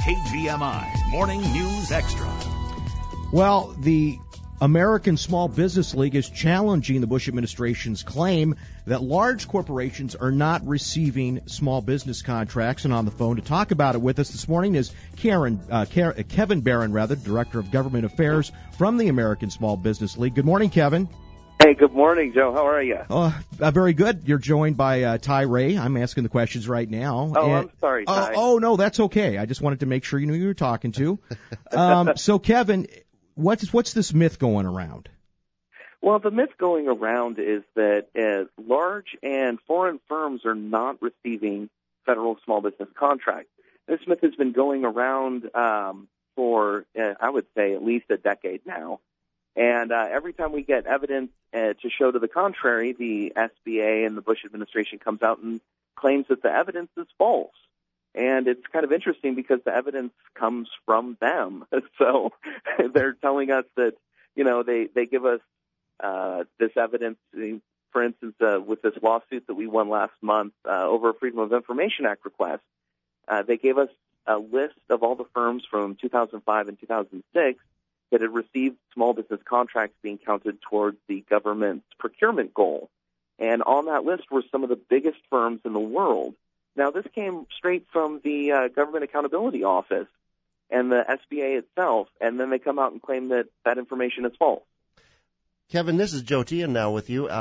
KGMI Morning News Extra. Well, the American Small Business League is challenging the Bush administration's claim that large corporations are not receiving small business contracts. And on the phone to talk about it with us this morning is Kevin Barron, Director of Government Affairs from the American Small Business League. Good morning, Kevin. Hey, good morning, Joe. How are you? Very good. You're joined by Ty Ray. I'm asking the questions right now. I'm sorry, Ty. No, that's okay. I just wanted to make sure you knew who you were talking to. So, Kevin, what's this myth going around? Well, the myth going around is that large and foreign firms are not receiving federal small business contracts. This myth has been going around for, I would say, at least a decade now. And every time we get evidence to show to the contrary, the SBA and the Bush administration comes out and claims that the evidence is false. And it's kind of interesting because the evidence comes from them. So they're telling us that, they give us this evidence. For instance, with this lawsuit that we won last month over a Freedom of Information Act request, they gave us a list of all the firms from 2005 and 2006 that had received small business contracts being counted towards the government's procurement goal. And on that list were some of the biggest firms in the world. Now, this came straight from the Government Accountability Office and the SBA itself, and then they come out and claim that that information is false. Kevin, this is Joe Tian now with you.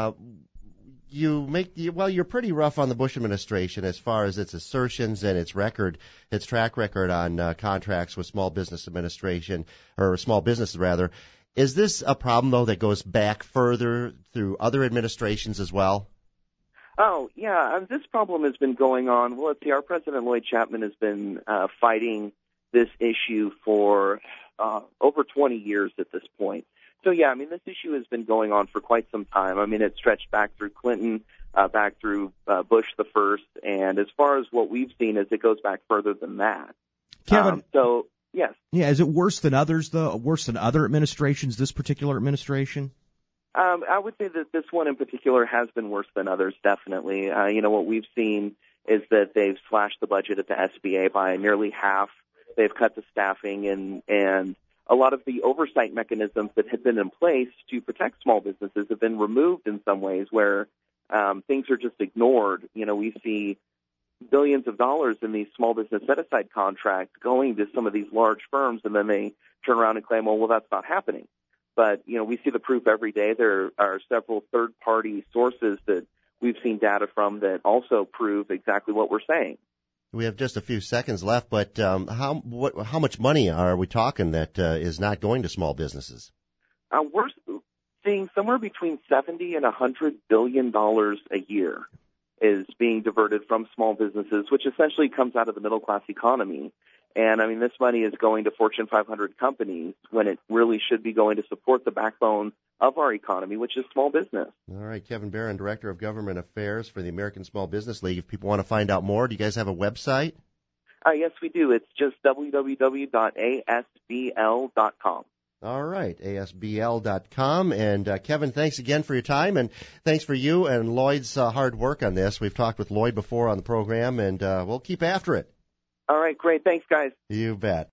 You're pretty rough on the Bush administration as far as its assertions and its track record on contracts with small businesses. Is this a problem, though, that goes back further through other administrations as well? Oh, yeah. This problem has been going on. Well, let's see. Our President Lloyd Chapman has been fighting this issue for over 20 years at this point. So, yeah, this issue has been going on for quite some time. It stretched back through Clinton, back through Bush the first, and as far as what we've seen is it goes back further than that. Kevin, yes. Yeah, is it worse than others, though? Worse than other administrations, this particular administration? I would say that this one in particular has been worse than others, definitely. What we've seen is that they've slashed the budget at the SBA by nearly half. They've cut the staffing, and a lot of the oversight mechanisms that had been in place to protect small businesses have been removed in some ways where things are just ignored. We see billions of dollars in these small business set-aside contracts going to some of these large firms, and then they turn around and claim, well, that's not happening. But, we see the proof every day. There are several third-party sources that we've seen data from that also prove exactly what we're saying. We have just a few seconds left, but how much money are we talking that is not going to small businesses? We're seeing somewhere between $70 and $100 billion a year is being diverted from small businesses, which essentially comes out of the middle-class economy. And, this money is going to Fortune 500 companies when it really should be going to support the backbone of our economy, which is small business. All right, Kevin Barron, Director of Government Affairs for the American Small Business League. If people want to find out more, do you guys have a website? Yes, we do. It's just www.asbl.com. All right, asbl.com. And Kevin, thanks again for your time, and thanks for you and Lloyd's hard work on this. We've talked with Lloyd before on the program, and we'll keep after it. All right, great. Thanks, guys. You bet.